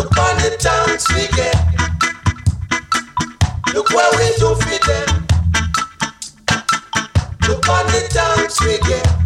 Look on the thanks we get. Look where we do for them. Look on the thanks we get.